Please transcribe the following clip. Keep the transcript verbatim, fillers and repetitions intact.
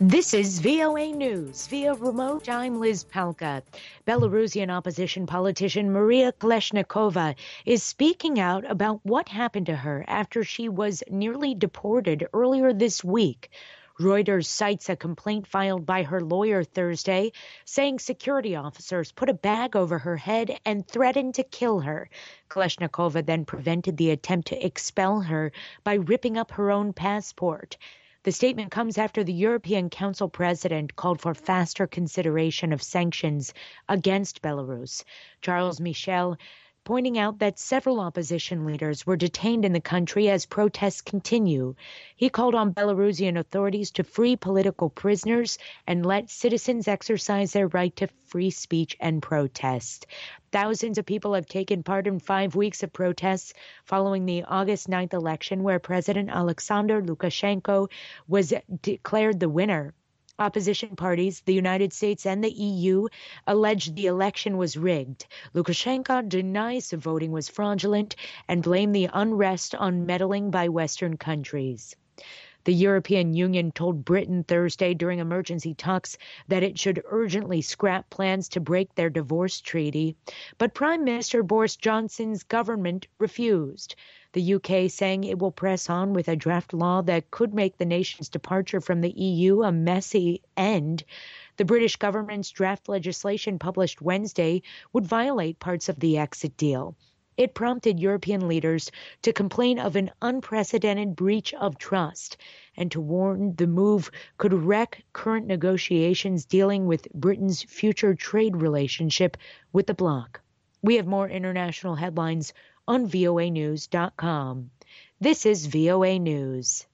This is V O A News. Via remote, I'm Liz Palka. Belarusian opposition politician Maria Kleshnikova is speaking out about what happened to her after she was nearly deported earlier this week. Reuters cites a complaint filed by her lawyer Thursday, saying security officers put a bag over her head and threatened to kill her. Kleshnikova then prevented the attempt to expel her by ripping up her own passport. The statement comes after the European Council president called for faster consideration of sanctions against Belarus. Charles Michel pointing out that several opposition leaders were detained in the country as protests continue. He called on Belarusian authorities to free political prisoners and let citizens exercise their right to free speech and protest. Thousands of people have taken part in five weeks of protests following the August ninth election, where President Alexander Lukashenko was declared the winner. Opposition parties, the United States and the E U, alleged the election was rigged. Lukashenko denies the voting was fraudulent and blamed the unrest on meddling by Western countries. The European Union told Britain Thursday during emergency talks that it should urgently scrap plans to break their divorce treaty, but Prime Minister Boris Johnson's government refused. The U K saying it will press on with a draft law that could make the nation's departure from the E U a messy end. The British government's draft legislation published Wednesday would violate parts of the exit deal. It prompted European leaders to complain of an unprecedented breach of trust and to warn the move could wreck current negotiations dealing with Britain's future trade relationship with the bloc. We have more international headlines on V O A news dot com. This is V O A News.